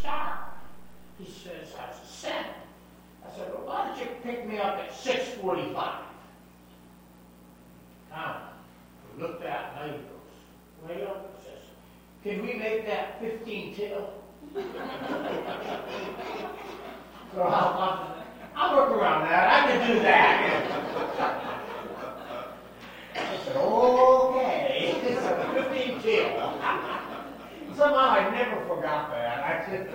start? He says, I was 7. I said, well, why don't you pick me up at 6:45? Tom looked at me and he goes, way up and says, can we make that 15 till? So I'll work around that. I can do that. I said, okay. So 15 till. Somehow I never forgot that. I said,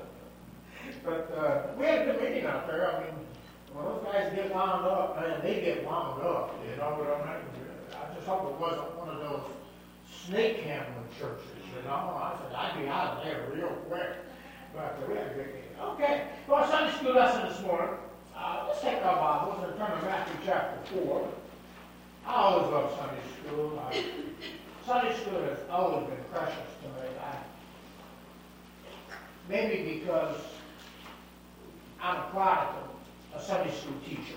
but we had a good meeting out there. I mean, when those guys get wound up, man, they get wound up. You know what I mean? I just hope it wasn't one of those snake handling churches. You know, I said I'd be out of there real quick. But we had a good meeting. Okay. Well, Sunday school lesson this morning. Let's take our Bibles and turn to Matthew chapter 4. I always love Sunday school. Sunday school has always been precious to me. Maybe because I'm a product of a Sunday school teacher.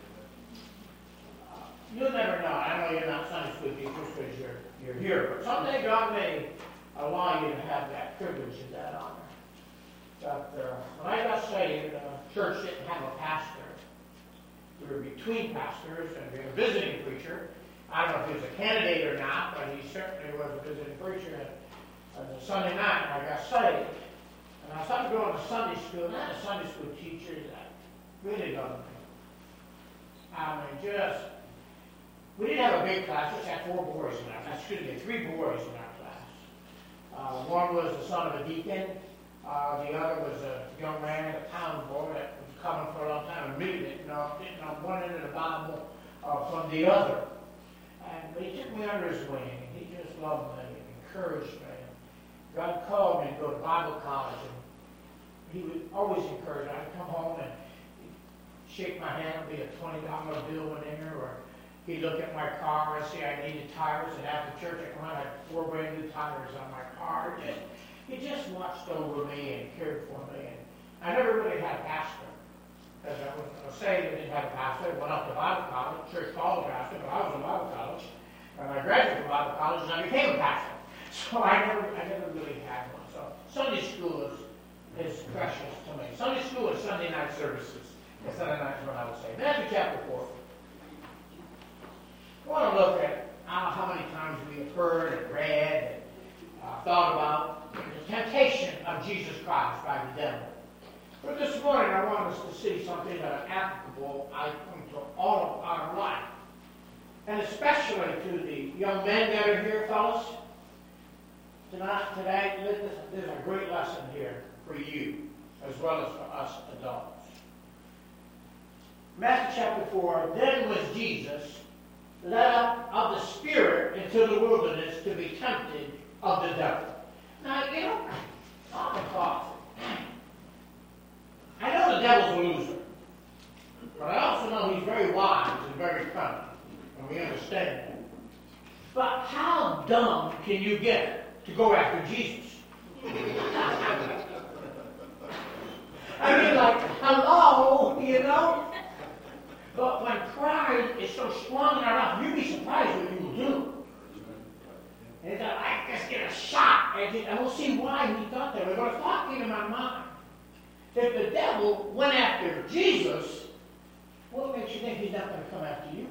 You'll never know. I know you're not Sunday school teachers because you're here, but someday God may allow you to have that privilege and that honor. But when I got saved, the church didn't have a pastor. We were between pastors, and we had a visiting preacher. I don't know if he was a candidate or not, but he certainly was a visiting preacher. And on Sunday night, I got saved. And I started going to Sunday school, and I had a Sunday school teacher that really loved me. I mean, we didn't have a big class, we just had 4 boys in our class. Excuse me, 3 boys in our class. One was the son of a deacon. The other was a young man, a town boy that was coming for a long time and really didn't know one end of the Bible from the other. And he took me under his wing, and he just loved me and encouraged me. God called me to go to Bible college, and he would always encourage me. I'd come home and he'd shake my hand, be a $20 bill in there, or he'd look at my car and see I needed tires, and after church I come out, I had 4 brand new tires on my car. And he just watched over me and cared for me. And I never really had a pastor. As I was saying, I didn't have a pastor. I went up to Bible college, church called a pastor, but I was in Bible college. And I graduated from Bible college and I became a pastor. So I never really had one. So Sunday school is precious to me. Sunday school is Sunday night services. And Sunday night is what I would say. Matthew chapter 4. I want to look at how many times we have heard and read and thought about the temptation of Jesus Christ by the devil. But this morning I want us to see something that is applicable, I think, to all of our life. And especially to the young men that are here, fellas. Today, there's a great lesson here for you, as well as for us adults. Matthew chapter 4, then was Jesus led up of the Spirit into the wilderness to be tempted of the devil. Now, I know the devil's a loser, but I also know he's very wise and very cunning, and we understand that. But how dumb can you get to go after Jesus? I mean, like, hello, you know? But when pride is so strong in our life, you'd be surprised what you will do. And I just get a shot, and we'll see why he thought that. But it's talking in my mind. If the devil went after Jesus, what makes you think he's not going to come after you?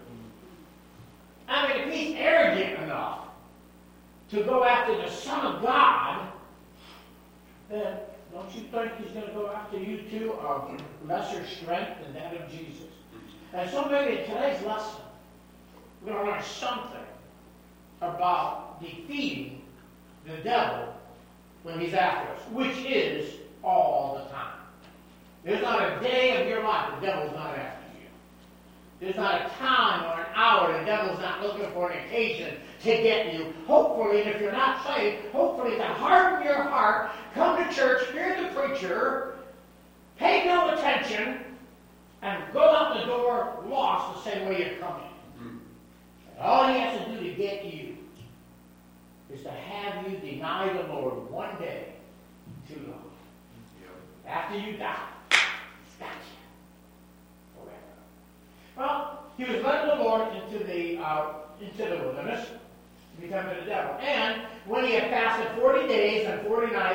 I mean, if he's arrogant enough to go after the Son of God, then don't you think he's going to go after you too, of lesser strength than that of Jesus? And so maybe in today's lesson, we're going to learn something about defeating the devil when he's after us, which is all the time. There's not a day of your life the devil's not after you. There's not a time or an hour the devil's not looking for an occasion to get you. Hopefully, and if you're not saved, hopefully to harden your heart, come to church, hear the preacher, pay no attention, and go out the door lost the same way you come in. And all he has to do to get you is to have you deny the Lord one day too long. After you die, it's got you forever. Well, he was led of the Lord into the wilderness to be tempted of the devil. And when he had fasted 40 days and 40 nights,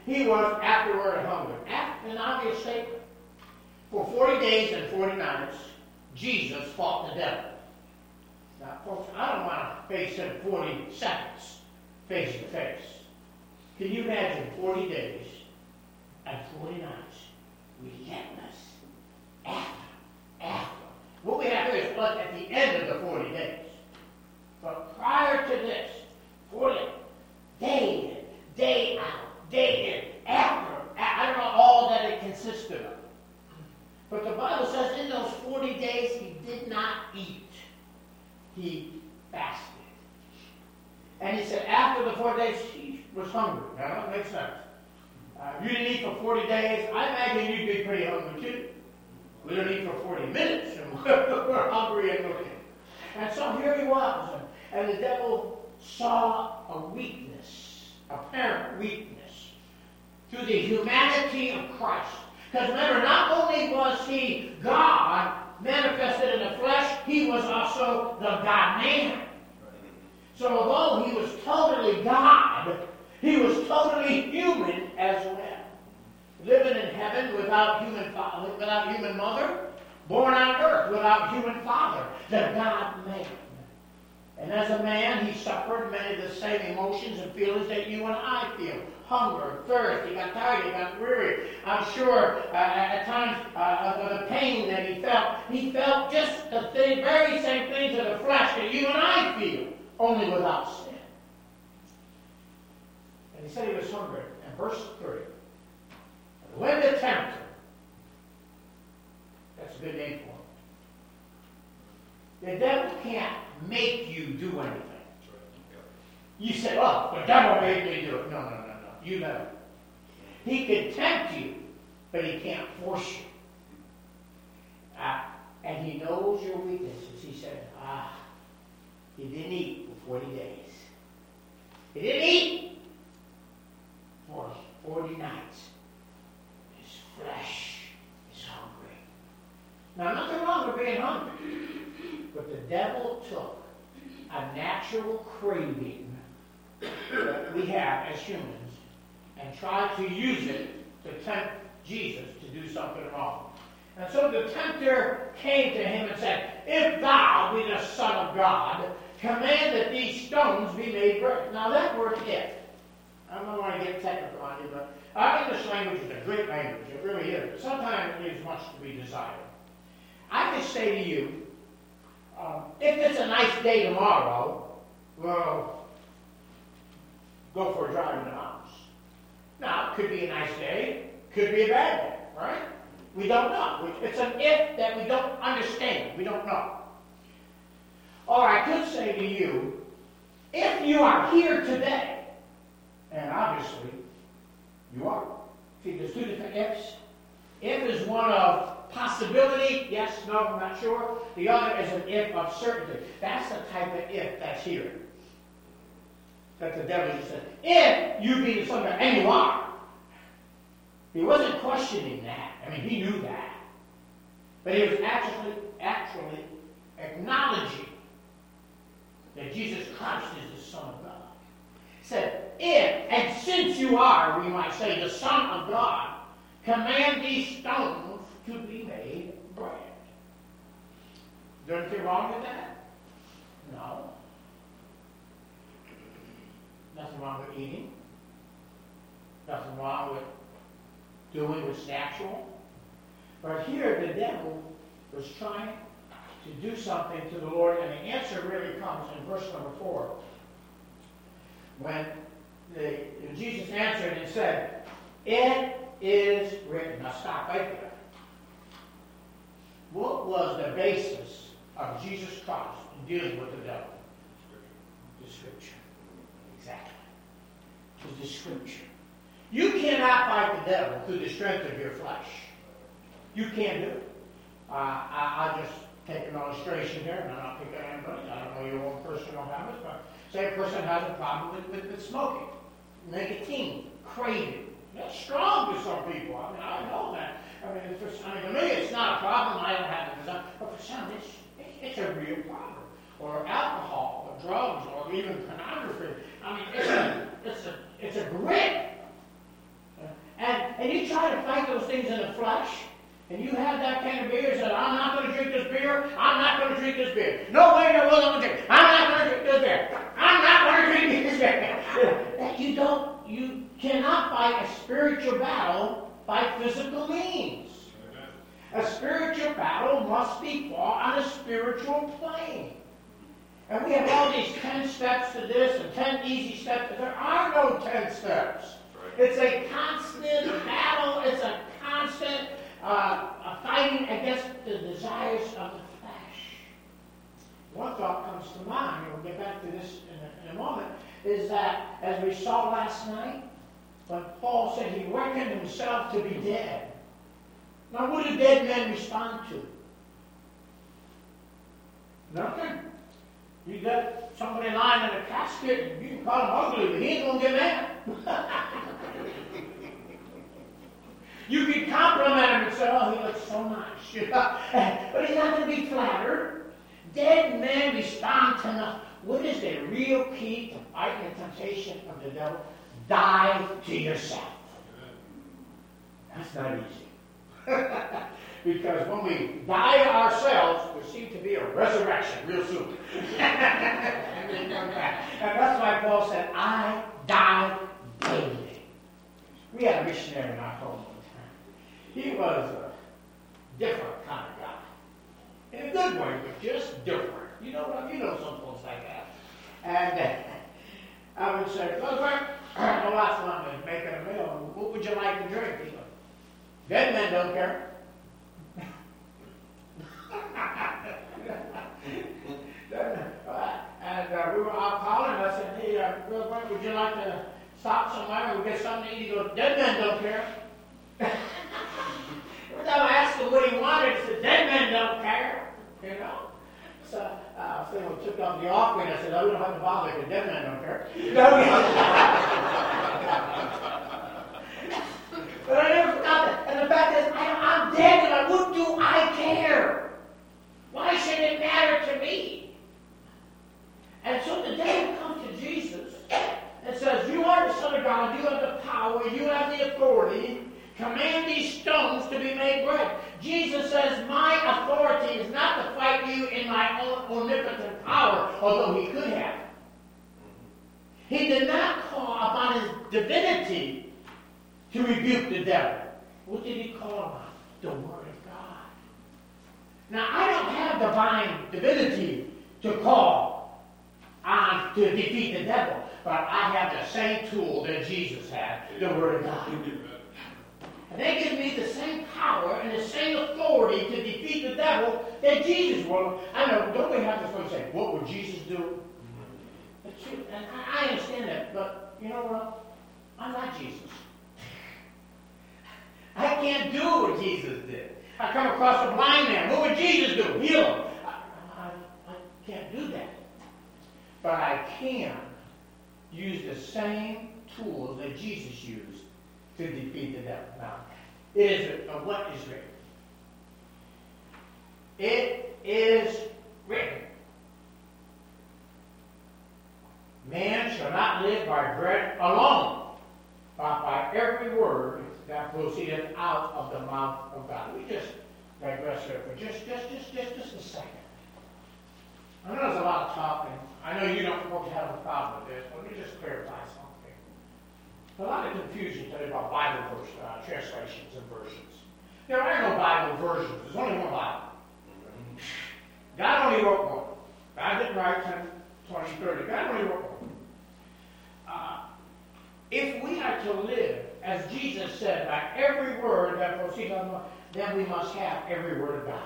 he was afterward hungry. An obvious statement. For 40 days and 40 nights, Jesus fought the devil. Now, folks, I don't want to face him 40 seconds, face to face. Can you imagine 40 days and 40 nights, relentless, after? What we have here is blood at the end of the 40 days. But prior to this, 40, day in, day out, day in, after. I don't know all that it consisted of. But the Bible says in those 40 days he did not eat. He fasted. And he said after the 40 days he was hungry. Now that makes sense. If you didn't eat for 40 days, I imagine you'd be pretty hungry too. We don't eat for 40 minutes and we're hungry and looking. And so here he was. And the devil saw a weakness, apparent weakness, to the humanity of Christ. Because remember, not only was he God manifested in the flesh, he was also the God-man. So although he was totally God, he was totally human as well. Living in heaven without human father, without human mother, born on earth without human father, the God-man. And as a man, he suffered many of the same emotions and feelings that you and I feel. Hunger, thirst, he got tired, he got weary. I'm sure at times of the pain that he felt. He felt just the very same things of the flesh that you and I feel, only without sin. And he said he was hungry. And verse 3, when the tempter, that's a good name for him. The devil can't make you do anything. You say, oh, the devil made me do it. No. You know. He can tempt you, but he can't force you. And he knows your weaknesses. He said, he didn't eat for 40 days. He didn't eat for 40 nights. His flesh is hungry. Now, nothing wrong with being hungry. But the devil took a natural craving that we have as humans and tried to use it to tempt Jesus to do something wrong. And so the tempter came to him and said, if thou be the Son of God, command that these stones be made bread. Now that word if, I don't want to get technical on you, but our English language is a great language. It really is. But sometimes it leaves much to be desired. I could say to you, if it's a nice day tomorrow, well, go for a drive in the mountains. Now, it could be a nice day, could be a bad day, right? We don't know. It's an if that we don't understand. We don't know. Or I could say to you, if you are here today, and obviously you are. See, there's two different ifs. If is one of possibility, yes, no, I'm not sure. The other is an if of certainty. That's the type of if that's here. That the devil just said, if you be the Son of God, and you are. He wasn't questioning that. I mean, he knew that. But he was actually acknowledging that Jesus Christ is the Son of God. He said, if, and since you are, we might say, the Son of God, command these stones to be made bread. Is there anything wrong with that? No. Nothing wrong with eating. Nothing wrong with doing what's natural. But here the devil was trying to do something to the Lord, and the answer really comes in verse number 4. When Jesus answered and said, it is written. Now stop right there. What was the basis of Jesus Christ in dealing with the devil? The Scripture. Exactly. It was the Scripture. You cannot fight the devil through the strength of your flesh. You can't do it. I'll just take an illustration here, and I'm not picking on anybody. I don't know your own personal habits, but say a person has a problem with smoking, nicotine, craving. That's strong to some people. I mean, I know that. I mean, to me, it's not a problem. I don't have it. But for some, it's a real problem. Or alcohol, or drugs, or even pornography. I mean, it's a grip. And you try to fight those things in the flesh, and you have that kind of beer, and say, I'm not going to drink this beer, I'm not going to drink this beer. No way in the world I'm going to drink. I'm not going to drink this beer. I'm not going to drink this beer. That you cannot fight a spiritual battle by physical means. A spiritual battle must be fought on a spiritual plane. And we have all these 10 steps to this and 10 easy steps. There are no 10 steps. It's a constant battle. It's a constant fighting against the desires of the flesh. One thought comes to mind, and we'll get back to this in a moment, is that, as we saw last night, when Paul said he reckoned himself to be dead. Now, what do dead men respond to? Nothing. You got somebody lying in a casket, and you can call him ugly, but he ain't going to get mad. You can compliment him and say, oh, he looks so nice. But he's not going to be flattered. Dead men respond to nothing. What is the real key to fighting the temptation of the devil? Die to yourself. That's not easy. Because when we die to ourselves, there seems to be a resurrection real soon. And that's why Paul said, I die daily. We had a missionary in our home one time. He was a different kind of guy. In a good way, but just different. You know some folks like that. And I would say, well, last time I was making a meal, what would you like to drink? He goes, dead men don't care. And we were out calling, and I said, hey, would you like to stop somewhere and get something to eat? He goes, dead men don't care. Every time I asked him what he wanted, he said, dead men don't care. You know? So we took up the offering. I said, no, we don't have to bother because dead men don't care. But I never forgot that. And the fact is, I'm dead, and what do I care? Why should it matter to me? And so the devil comes to Jesus and says, you are the Son of God, you have the power, you have the authority. Command these stones to be made bread. Jesus says, my authority is not to fight you in my own omnipotent power, although he could have. He did not call upon his divinity to rebuke the devil. What did he call upon? The Word of God. Now, I don't have divine divinity to call on to defeat the devil, but I have the same tool that Jesus had, the Word of God. And they give me the same power and the same authority to defeat the devil that Jesus would. I know, don't we have this one say, what would Jesus do? And I understand that, but you know what? I'm not Jesus. I can't do what Jesus did. I come across a blind man. What would Jesus do? Heal him. I can't do that. But I can use the same tools that Jesus used to defeat the devil. Now, it is what is written. It is written. Man shall not live by bread alone, but by every word that proceedeth out of the mouth of God. We just digress here for just a second. I know there's a lot of talking. I know you don't want to have a problem with this, but let me just clarify something. A lot of confusion today about Bible verse, translations and versions. There are no Bible versions. There's only one Bible. God only wrote one. God didn't write 10, 20, 30. God only wrote one. If we are to live, as Jesus said, by every word that proceeds out of the mouth, then we must have every word of God.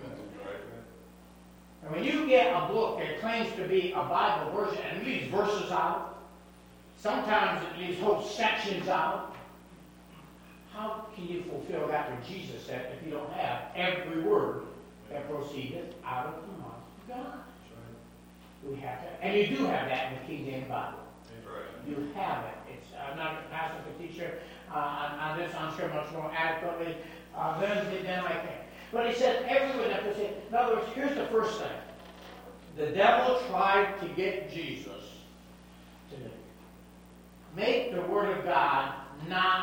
And when you get a book that claims to be a Bible version and leaves verses out, sometimes it leaves whole sections out, how can you fulfill that what Jesus said if you don't have every word that proceedeth out of the mouth of God? We have that. And you do have that in the King James Bible. You have it. I'm not a pastor, a teacher on this, I'm sure much more adequately than I can. But he said everywhere that proceedeth. In other words, here's the first thing. The devil tried to get Jesus to make the Word of God not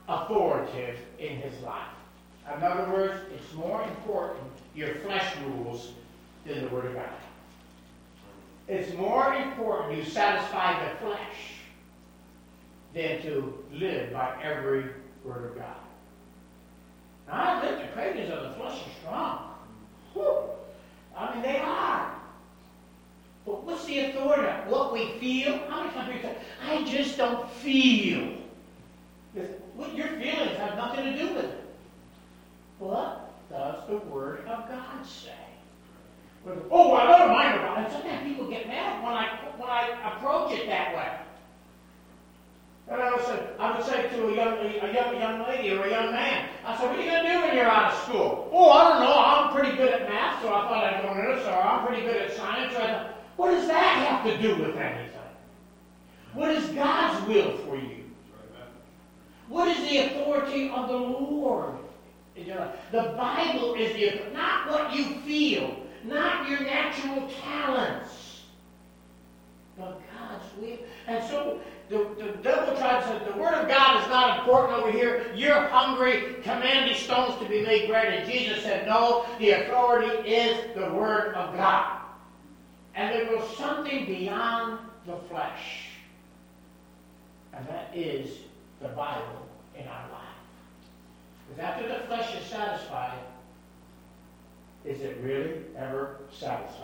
authoritative in his life. In other words, it's more important your flesh rules than the Word of God. It's more important you satisfy the flesh than to live by every Word of God. Now, I admit the cravings of the flesh are strong. Whew. I mean, they are. But what's the authority? What we feel? How many times people say, I just don't feel? What your feelings have nothing to do with it. What does the Word of God say? Oh, I don't mind about it. Sometimes people get mad when I approach it that way. And I would say to a young lady or a young man, I said, what are you going to do when you're out of school? Oh, I don't know. I'm pretty good at math, so I thought I'd go into this, or I'm pretty good at science. So I thought, what does that have to do with anything? What is God's will for you? What is the authority of the Lord? The Bible is the, not what you feel, not your natural talents, but God's will. And so the devil tried to say, the Word of God is not important over here. You're hungry, command these stones to be made bread. And Jesus said, no, the authority is the Word of God. And there was something beyond the flesh. And that is the Bible in our life. Because after the flesh is satisfied, is it really ever satisfied?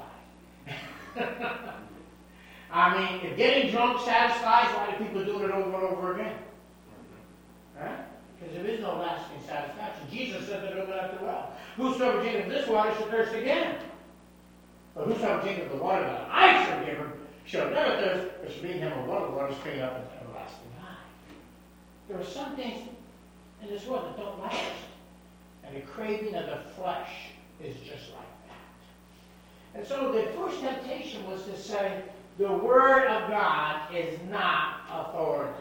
I mean, if getting drunk satisfies, why do people do it over and over again? Right? Because there is no lasting satisfaction. Jesus said that over at the well. Whosoever drinketh this water shall thirst again. But whosoever drinketh the water that I shall give him shall never thirst, but shall be in him a water of water springing up into everlasting life. There are some things in this world that don't last. And the craving of the flesh is just like that. And so the first temptation was to say, the Word of God is not authoritative.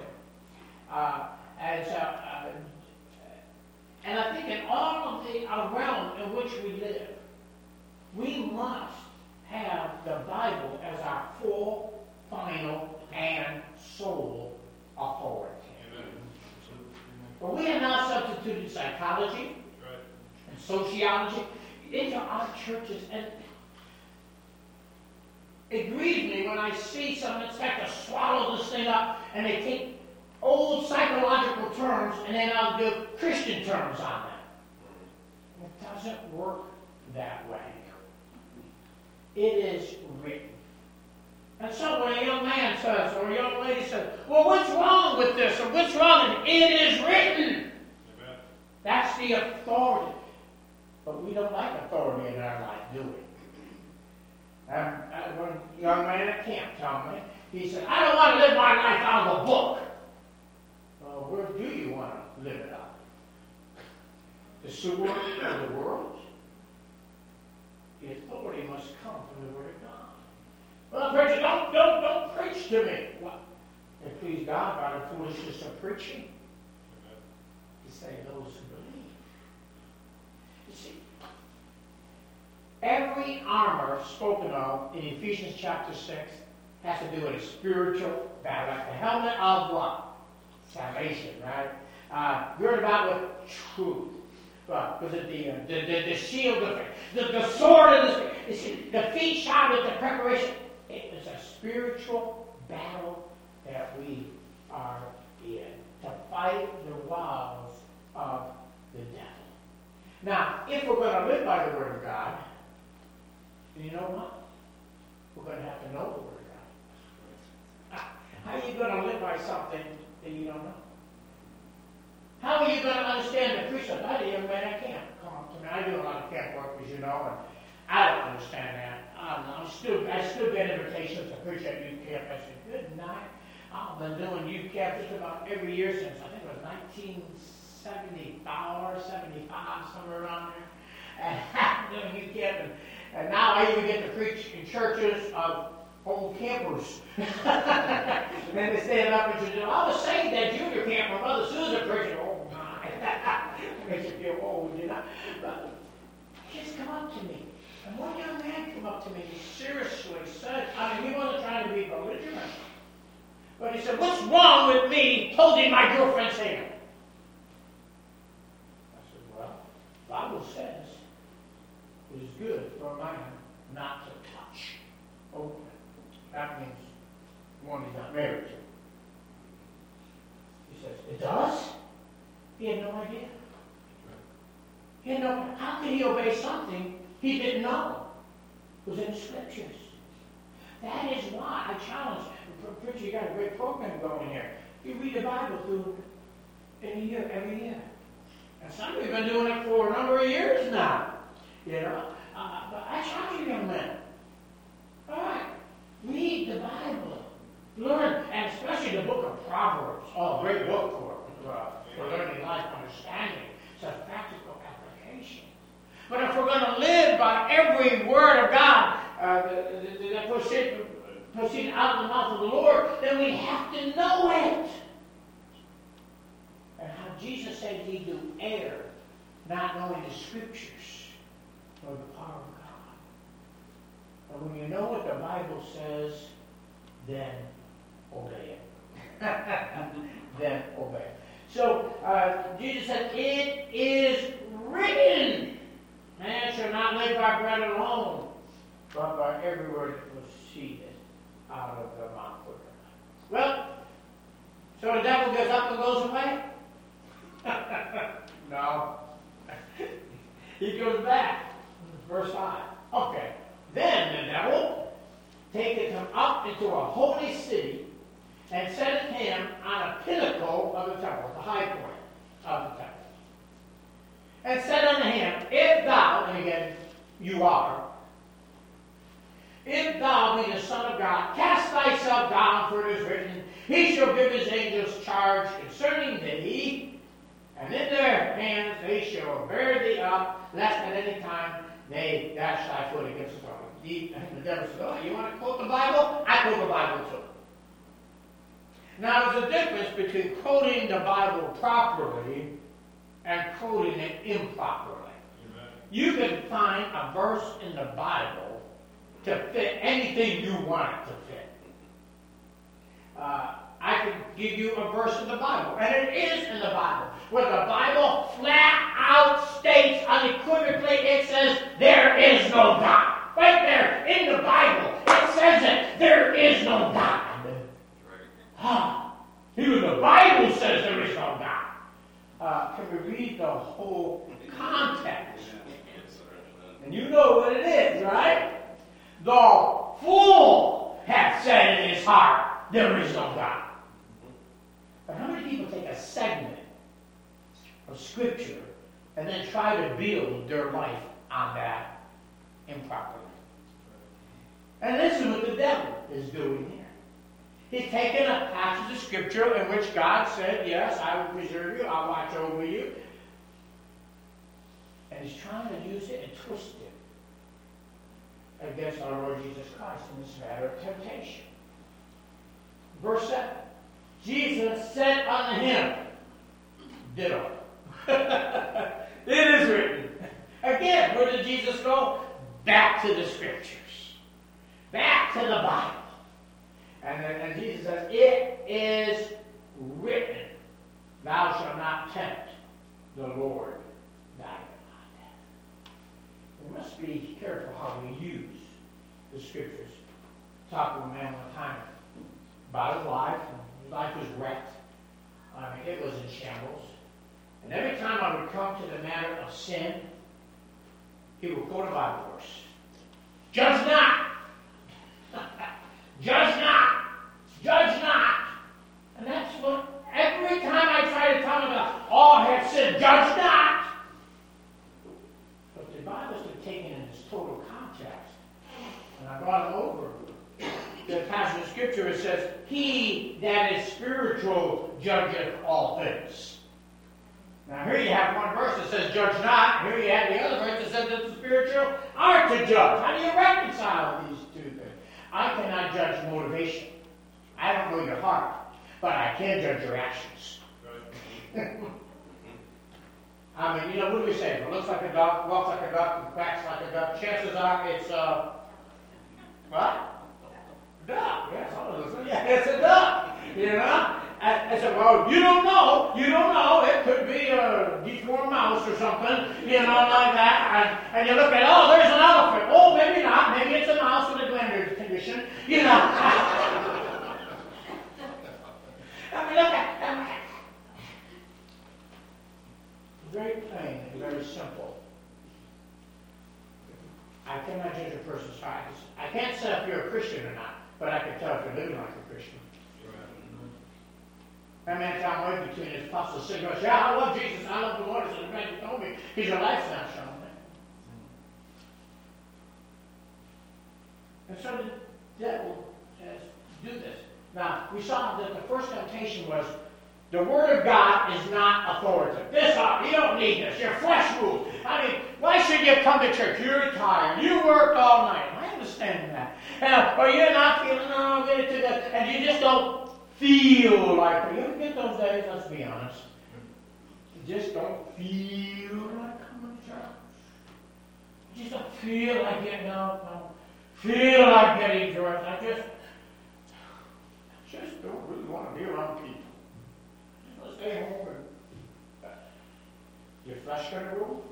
And I think in all of the realm in which we live, we must have the Bible as our full, final, and sole authority. Amen. But we have now substituted psychology and sociology into our churches, and it grieves me when I see some expect to swallow this thing up and they take old psychological terms and then I'll do Christian terms on them. It doesn't work that way. It is written. And so when a young man says, or a young lady says, well, what's wrong with this? Or what's wrong with it? It is written. Amen. That's the authority. But we don't like authority in our life, do we? One young man at camp told me, he said, I don't want to live my life out of a book. Well, where do you want to live it out? The sewer of the world? The authority must come from the Word of God. Well, preacher, don't preach to me. What? And please God by the foolishness of preaching. He said those who believe. You see, every armor spoken of in Ephesians chapter 6 has to do with a spiritual battle. Like the helmet of what? Salvation, right? Girded about with truth. Was it the shield of the sword of the Spirit? The feet shod with the preparation. It is a spiritual battle that we are in to fight the wiles of the devil. Now, if we're going to live by the Word of God, you know what? We're going to have to know the Word of God. How are you going to live by something that you don't know? How are you going to understand the precept? I did, man, I can't come up to me. I do a lot of camp work, as you know, and I don't understand that. I still get invitations to preach at youth camp. I said, good night. I've been doing youth camp just about every year since, I think it was 1974, 75, somewhere around there. And I've been doing youth camp, and now I even get to preach in churches of old campers. And then they stand up and say, I was saved at junior camp. My mother Susan preaching. Oh, my. Makes you feel old, you know. But kids come up to me. And one young man came up to me, he seriously said, I mean, he wasn't trying to be belligerent. But he said, what's wrong with me holding my girlfriend's hand? not to touch. Open. That means one he's not married to. He says, it does? He had no idea. He had no, how could he obey something he didn't know? It was in the scriptures. That is why I challenge, Preacher, you got a great program going here. You read the Bible through in a year, every year. And some of you have been doing it for a number of years now. You know? But I challenge you, young men. All right. Read the Bible. Learn, and especially the book of Proverbs. Oh, great book for learning life, understanding. It's a practical application. But if we're going to live by every word of God that proceed out of the mouth of the Lord, then we have to know it. And how Jesus said he do err, not knowing the scriptures or the power of God. And when you know what the Bible says, then obey it. Then obey it. So Jesus said, it is written, man shall not live by bread alone, but by every word that proceeded out of the mouth of God. Well, so the devil gets up and goes away? No. He goes back. Verse 5. Okay. Then the devil taketh him up into a holy city and setteth him on a pinnacle of the temple, the high point of the temple. And said unto him, if thou, and again, you are, if thou be the Son of God, cast thyself down, for it is written, he shall give his angels charge concerning thee, and in their hands they shall bear thee up, lest at any time they dash thy foot against the rock. The devil said, oh, you want to quote the Bible? I quote the Bible too. Now, there's a difference between quoting the Bible properly and quoting it improperly. Amen. You can find a verse in the Bible to fit anything you want it to fit. I can give you a verse in the Bible, and it is in the Bible, where the Bible flat out states unequivocally, it says, there is no God. Right there in the Bible, it says it, there is no God. Even the Bible says there is no God. Can we read the whole context? And you know what it is, right? The fool hath said in his heart, there is no God. But how many people take a segment of Scripture and then try to build their life on that improperly? And this is what the devil is doing here. He's taken a passage of Scripture in which God said, yes, I will preserve you, I'll watch over you. And he's trying to use it and twist it against our Lord Jesus Christ in this matter of temptation. Verse 7. Jesus said unto him, ditto. It is written. Again, where did Jesus go? Back to the Scriptures. Back to the Bible. And Jesus says, it is written, thou shalt not tempt the Lord thy God. We must be careful how we use the Scriptures. Talked to a man one time about his life. His life was wrecked. I mean, it was in shambles. And every time I would come to the matter of sin, he would quote a Bible verse. Judge not! Judge not! Judge not! And that's what, every time I try to tell him about, all have sinned, judge not! But the Bible's been taken in its total context. And I brought it over. The passage of Scripture, it says, he that is spiritual judgeth all things. Now here you have one verse that says judge not. Here you have the other verse that says that the spiritual are to judge. How do you reconcile these two things? I cannot judge motivation. I don't know your heart. But I can judge your actions. I mean, what do we say? If it looks like a duck, walks like a duck, quacks like a duck, chances are it's what? Duck. Yes, it's a duck. I said, well, you don't know. It could be a deformed mouse or something, like that. And you look at, there's an elephant. Oh, maybe not. Maybe I can't say if you're a Christian or not, but I can tell if you're living like a Christian. That man John Wayne between his apostles said, yeah, I love Jesus, I love the Lord, so the man you told me, because your life's not showing that. And so the devil says, do this. Now, we saw that the first temptation was, the Word of God is not authoritative. You don't need this. Your flesh rules. I mean, why should you come to church? You're tired. You worked all night. I understand that. Or you're not feeling, no, get it to that. And you just don't feel like it. You ever get those days? Let's be honest. You just don't feel like coming to church. You just don't feel like getting out. Don't feel like getting dressed. I just don't really want to be around people. Stay home and your flesh going to rule?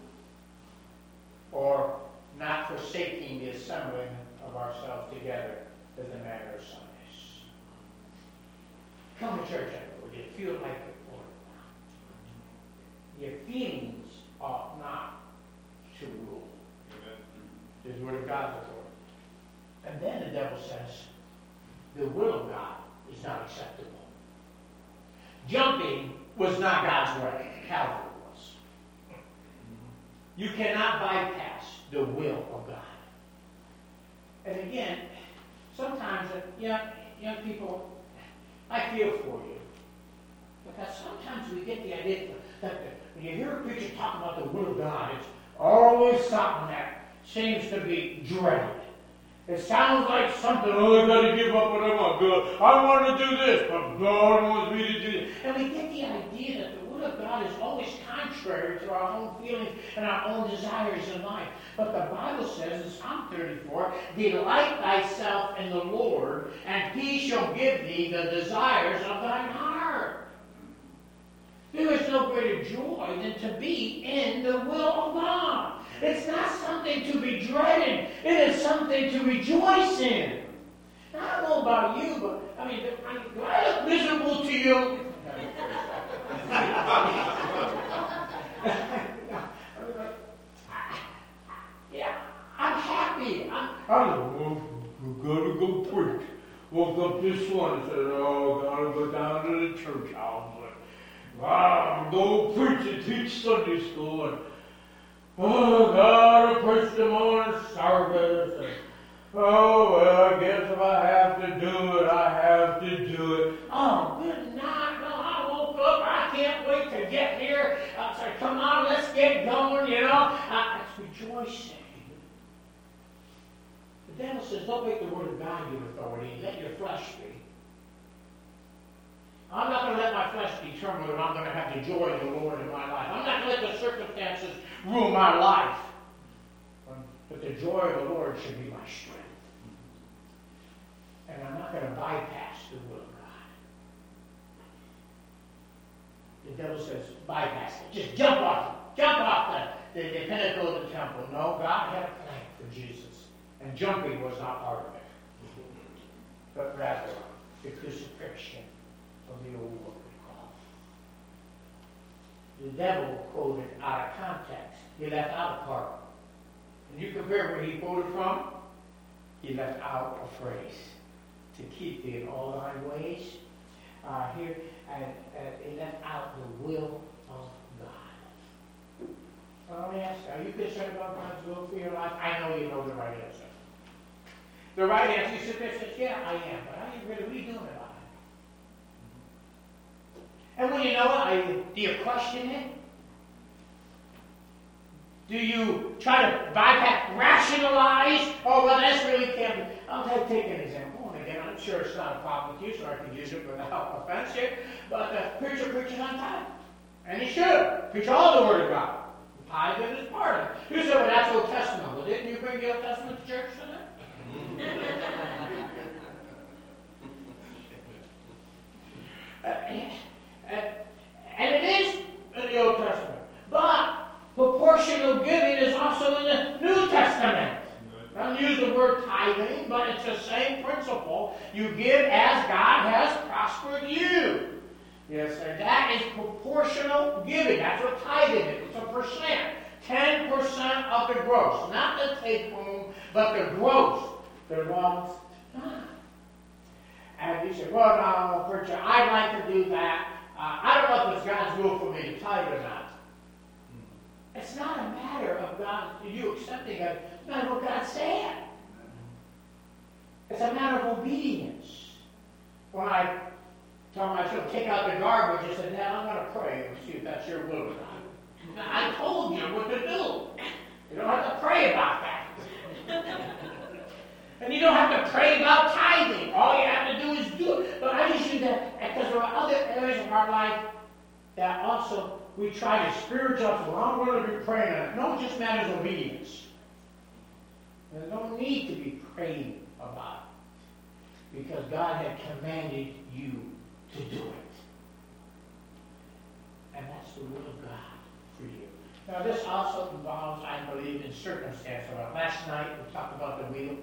Or not forsaking the assembling of ourselves together as a matter of Sundays? Come to church, would you feel like it or not? Your feelings ought not to rule. There's the Word of God's authority. And then the devil says, the will of God is not acceptable. Jumping was not God's way. Calvary was. You cannot bypass the will of God. And again, sometimes young people, I feel for you. Because sometimes we get the idea that when you hear a preacher talk about the will of God, it's always something that seems to be dreaded. It sounds like something, I got to give up what I want. God, I want to do this, but God wants me to do this. And we get the idea that the Word of God is always contrary to our own feelings and our own desires in life. But the Bible says in Psalm 34, delight thyself in the Lord, and He shall give thee the desires of thine heart. There is no greater joy than to be in the will of God. It's not something to be dreaded. It is something to rejoice in. Now, I don't know about you, but do I look miserable to you? Yeah, I'm happy. I'm going to go preach. Woke up this one and said, gotta go down to the church house. Go preach and teach Sunday school. And, gotta preach the morning service. And, I guess if I have to do it, I have to do it. Oh, good night. No, I woke up. I can't wait to get here. I said, come on, let's get going, That's rejoicing. The devil says, don't make the Word of God your authority. Let your flesh be. I'm not going to let my flesh determine whether I'm going to have the joy of the Lord in my life. I'm not going to let the circumstances rule my life. But the joy of the Lord should be my strength. And I'm not going to bypass the will of God. The devil says, bypass it. Just jump off the pinnacle of the temple. No, God had a plan for Jesus. And jumping was not part of it. But rather, the crucifixion of the old world cross. The devil quoted out of context. He left out a part. And you compare where he quoted from, he left out a phrase. To keep thee in all thy ways. Here, and he left out the will of God. Let me ask you, are you concerned about God's will for your life? I know you know the right answer. The right answer, you sit there and say, yeah, I am. But are you really, what are you doing about it? And when you know it, do you question it? Do you try to bypass, rationalize? Oh, well, that's really can't be. I'll take an example. And again, I'm sure it's not a problem with you, so I can use it without offense here. But the preacher preaches on tithe. And he should. Preach all the Word of God. Tithe is part of it. You say, well, that's Old Testament. Well, didn't you bring the Old Testament to church today? And it is in the Old Testament. But proportional giving is also in the New Testament. I don't use the word tithing, but it's the same principle. You give as God has prospered you. Yes, and that is proportional giving. That's what tithing is. It's a percent. 10% of the gross. Not the take home, but the gross. belongs to God. And you say, well, no, preacher, I'd like to do that. I don't know if it's God's will for me to tithe or not. It's not a matter of God, you accepting it. It's not what God said. It's a matter of obedience. When I told my children, take out the garbage, I said, now I'm going to pray and see if that's your will or not. I told you what to do. You don't have to pray about that. And you don't have to pray about tithing. All you have to do is do it. But I just use that because there are other areas of our life that also we try to spiritual up. Well, I'm going to be praying on it. No, it just matters obedience. There's no need to be praying about it because God had commanded you to do it. And that's the will of God for you. Now, this also involves, I believe, in circumstance. Last night, we talked about the wheel.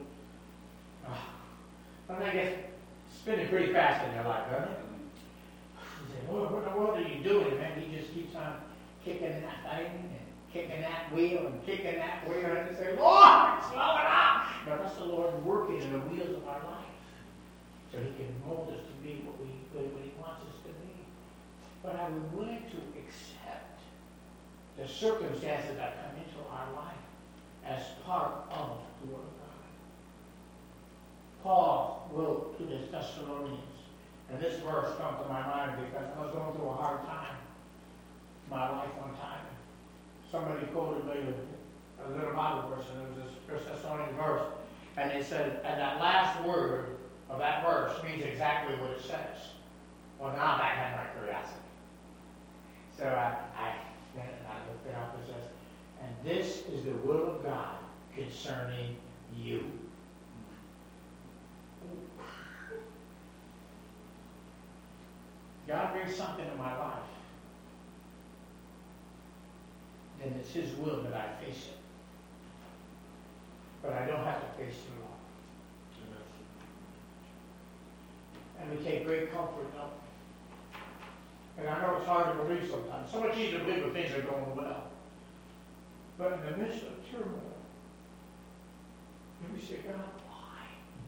But I guess it's spinning pretty fast in your life, doesn't it? You say, Lord, what in the world are you doing? And he just keeps on kicking that thing and kicking that wheel and kicking that wheel. And you say, Lord, slow it up. Now, that's the Lord working in the wheels of our life so he can mold us to be what he wants us to be. But are we willing to accept the circumstances that come into our life as part of the Word of God? Paul wrote to the Thessalonians, and this verse comes to my mind because I was going through a hard time in my life one time. Somebody quoted me a little Bible verse, and it was this First Thessalonians verse, and it said, and that last word of that verse means exactly what it says. Well, now that had my curiosity. So I went and I looked it up. It says, and this is the will of God concerning you. God brings something in my life, then it's his will that I face it. But I don't have to face it alone. And we take great comfort in it. And I know it's hard to believe sometimes. So much easier to believe when things are going well. But in the midst of turmoil, we say, God, why?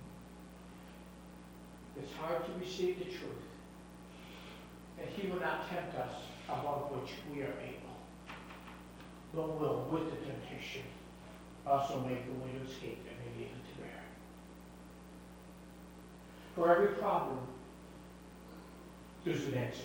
It's hard to receive the truth that he will not tempt us above which we are able, but will, with the temptation, also make a way to escape and may be able to bear. For every problem, there's an answer.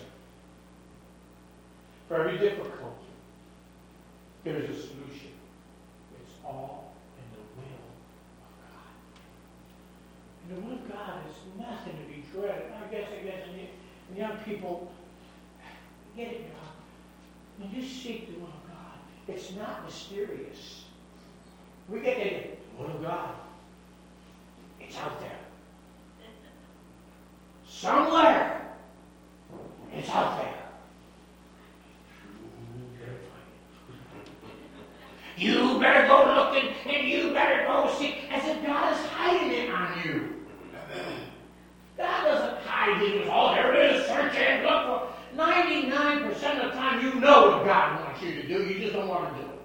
For every difficulty, there is a solution. It's all in the will of God. And the will of God is nothing to be dreaded. I guess, and young people get it now. When you seek the will of God, it's not mysterious. We get the will of God. It's out there. Somewhere. It's out there. You better go looking and you better go see, as if God is hiding it on you. God doesn't hide it. Oh, there it is. Search and look for. 99% of the time, you know what God wants you to do. You just don't want to do it.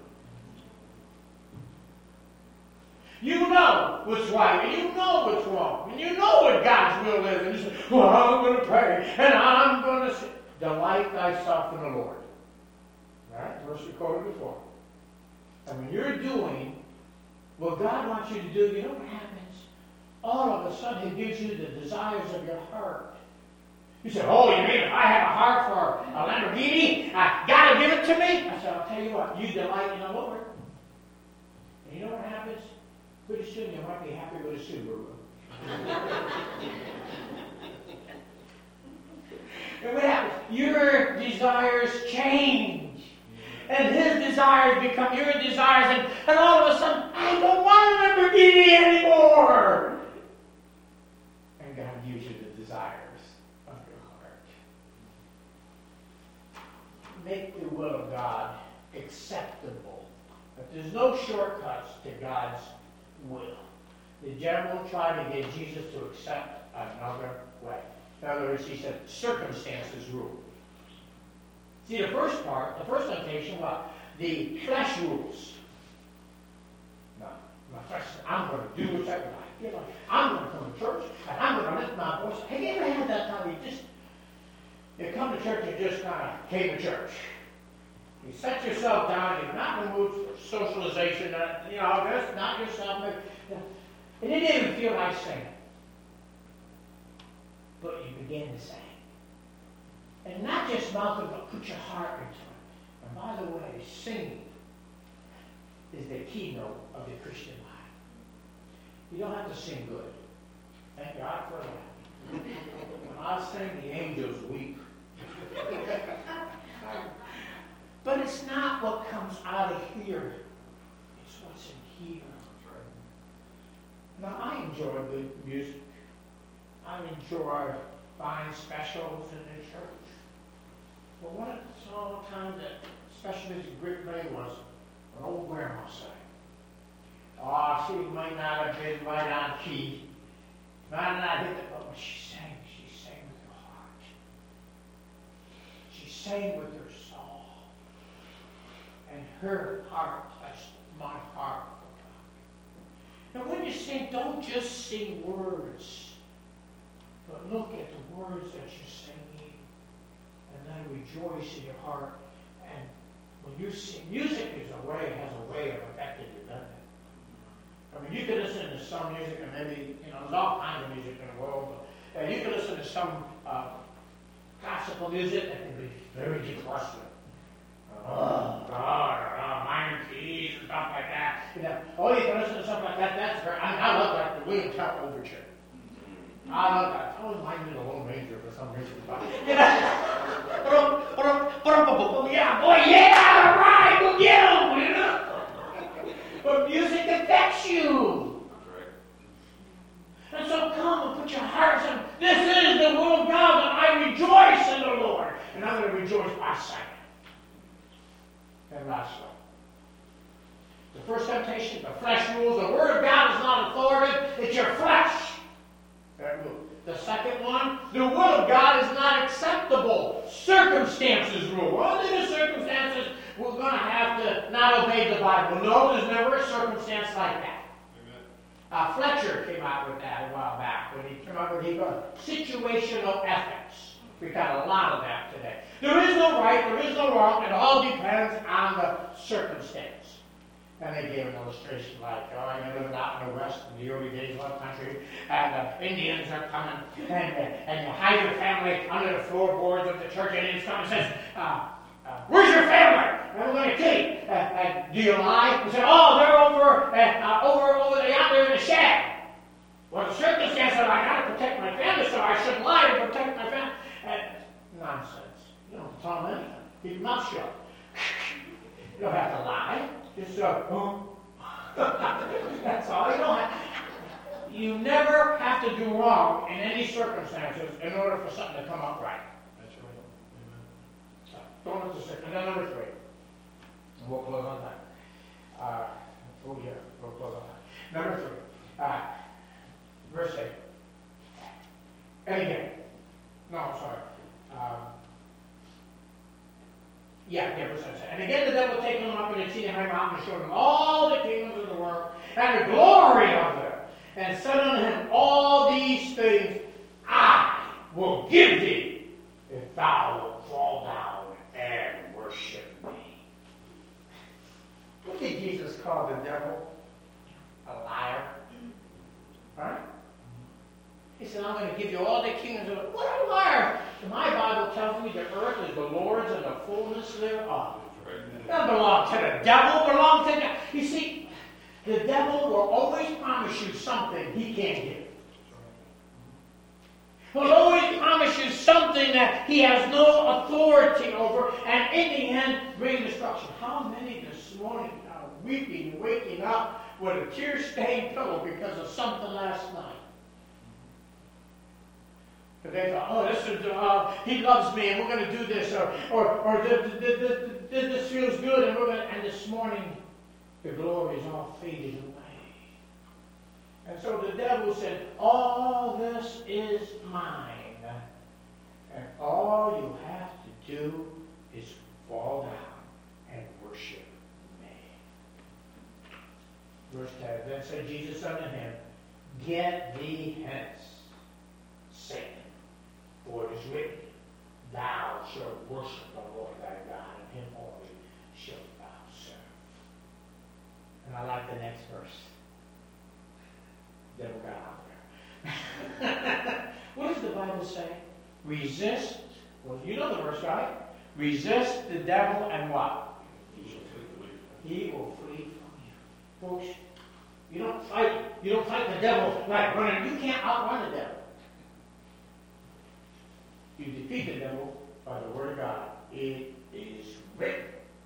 You know what's right, and you know what's wrong, and you know what God's will is. And you say, well, I'm going to pray, and I'm going to delight thyself in the Lord. Right? Verse we quoted before. And when you're doing what God wants you to do, you know what happens? All of a sudden, he gives you the desires of your heart. You say, oh, you mean if I have a heart for a Lamborghini, God will give it to me? I said, I'll tell you what, you delight in the Lord. And you know what happens? Pretty soon you might be happy with a Subaru. And what happens? Your desires change. And his desires become your desires. And all of a sudden, I don't want a Lamborghini anymore. And God gives you the desires of your heart. Make the will of God acceptable. But there's no shortcuts to God's will. The devil tried to get Jesus to accept another way. In other words, he said, circumstances rule. See, the first temptation, the flesh rules. No, my flesh, I'm going to do what I like. feel like, I'm going to come to church, and I'm going to lift my voice. Have you ever had that time you come to church and just kind of came to church? You set yourself down, you're not in the mood for socialization, just not yourself. And you didn't even feel like singing. But you began to sing. And not just mouth it, but put your heart into it. And by the way, singing is the keynote of the Christian life. You don't have to sing good. Thank God for that. When I sing, the angels weep. But it's not what comes out of here. It's what's in here. Now, I enjoy good music. I enjoy fine specials in the church. But one of the times that special music great play was an old grandma sang. Oh, she might not have been right on key. Might not hit it, but when she sang with her heart. She sang with her soul. And her heart touched my heart. Now when you sing, don't just sing words, but look at the words that you're singing, and then rejoice in your heart. And when you sing, music has a way of affecting you, doesn't it? I mean, you can listen to some music, and maybe, there's all kinds of music in the world, but you can listen to some classical music that can be very depressing. Minor keys and stuff like that. You can listen to something like that. That's great. I love that, the William Tell Overture. I love that. I always mind me the Lone Ranger for some reason. Yeah, boy, yeah, all right, go get him. But music affects you. And so come and put your hearts in. This is the will of God, and I rejoice in the Lord. And I'm going to rejoice by singing. And lastly, the first temptation, the flesh rules. The Word of God is not authoritative. It's your flesh. The second one, the will of God is not acceptable. Circumstances rule. Under the circumstances, we're going to have to not obey the Bible. No, there's never a circumstance like that. Fletcher came out with that a while back when he came out with situational ethics. We've got a lot of that today. There is no right, there is no wrong. It all depends on the circumstance. And they gave an illustration like, you live out in the West in the early days of our country, and the Indians are coming, and you hide your family under the floorboards of the church. Indians come and says, where's your family? And we're going to kill you. Do you lie? You say, they're over yonder in the shed. Well, the circumstance that I got to protect my family, so I should lie to protect my family. Nonsense. You don't tell them anything. Keep your mouth shut. You don't have to lie. Just that's all. You never have to do wrong in any circumstances in order for something to come up right. That's right. So, don't let the sick. And then number 3. And we'll close on that. We'll close on that. Number 3. Verse 8. And again. No, I'm sorry. Verse 8. And again the devil taking them up in the high mountain and showed him all the kingdoms of the world and the glory of them, and said unto him, all these things I will give thee, if thou wilt fall down and worship me. What did Jesus call the devil? A liar. Right? He said, I'm going to give you all the kingdoms of the world. What a liar! My Bible tells me the earth is the Lord's and the fullness thereof. It doesn't belong to the devil, it belongs to God. You see, the devil will always promise you something he can't give. He'll always promise you something that he has no authority over, and in the end, bring destruction. How many this morning are weeping, waking up with a tear-stained pillow because of something last night? They thought, he loves me, and we're going to do this, or this feels good, and this morning the glory is all faded away. And so the devil said, all this is mine, and all you have to do is fall down and worship me. Verse 10, then said Jesus unto him, Get thee hence, Satan, for it is written, Thou shalt worship the Lord thy God, and him only shalt thou serve. And I like the next verse. Devil got out there. What does the Bible say? Resist. Well, you know the verse, right? Resist the devil and what? He will flee from you. Folks, you don't fight the devil like running. You can't outrun the devil. You defeat the devil by the word of God. It is written.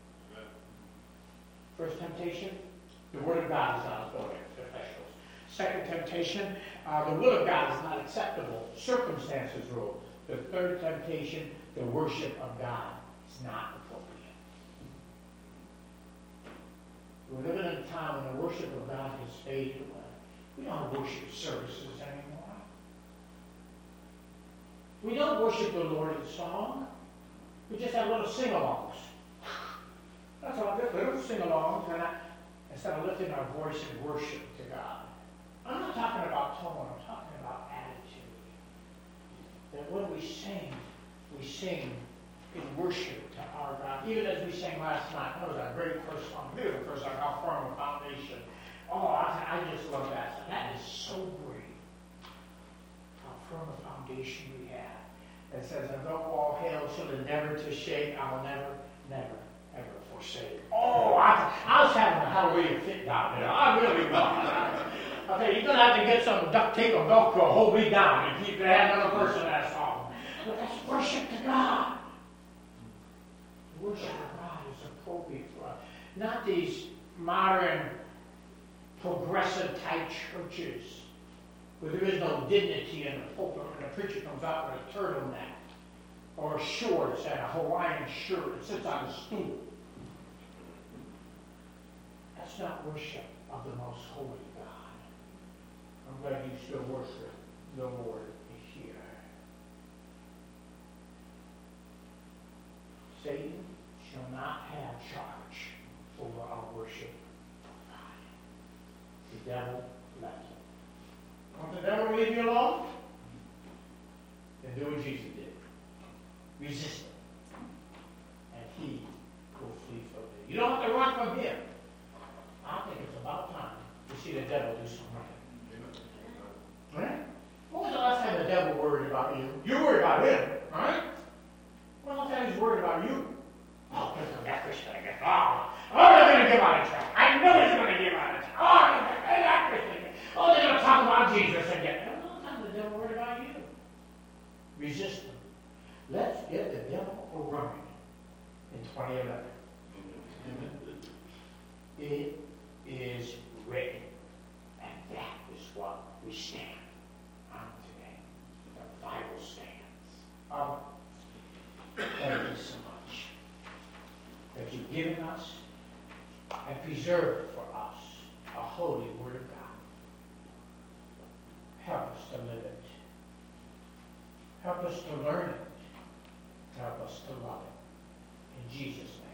First temptation, the word of God is not authority. Second temptation, the will of God is not acceptable. Circumstances rule. The third temptation, the worship of God is not appropriate. We're living in a time when the worship of God has faded away. We don't worship services anymore. We don't worship the Lord in song. We just have little sing-alongs. That's all. Little sing-alongs, and instead of lifting our voice in worship to God. I'm not talking about tone, I'm talking about attitude. That when we sing in worship to our God. Even as we sang last night, that was a great first song, beautiful first song, How Firm a Foundation. Oh, I just love that song. That is so great. How firm a foundation we have. It says, and though all hell should endeavor to shake, I'll never, ever forsake. Oh, I was having a hallelujah fit down there. I really was. Okay, you're going to have to get some duct tape or Velcro, hold me down, if you can have another verse of that song. But that's worship to God. Worship of God is appropriate for us. Not these modern, progressive type churches where there is no dignity in the pulpit when the preacher comes out with a turtleneck or shorts and a Hawaiian shirt and sits on a stool. That's not worship of the most holy God. I'm glad you still worship the Lord here. Satan shall not have charge over our worship of God. The devil let him. Want the devil to leave you alone? Then do what Jesus did. Resist him. And he will flee from you. You don't have to run from him. I think it's about time to see the devil do something. Right? When was the last time the devil worried about you? You worried about him, right? When was the last time he's worried about you? Oh, that Christian again. Oh, they're going to give out a track. I know he's going to give out a track. Oh, that Christian again. Oh, they're going to talk about Jesus again. When was the last time the devil worried about you? Resist him. Let's get the devil a running in 2011. It is written. And that is what we stand on today. The Bible stands. Thank you so much that you've given us and preserved for us a holy word of God. Help us to live it. Help us to learn it. Help us to love it. In Jesus' name.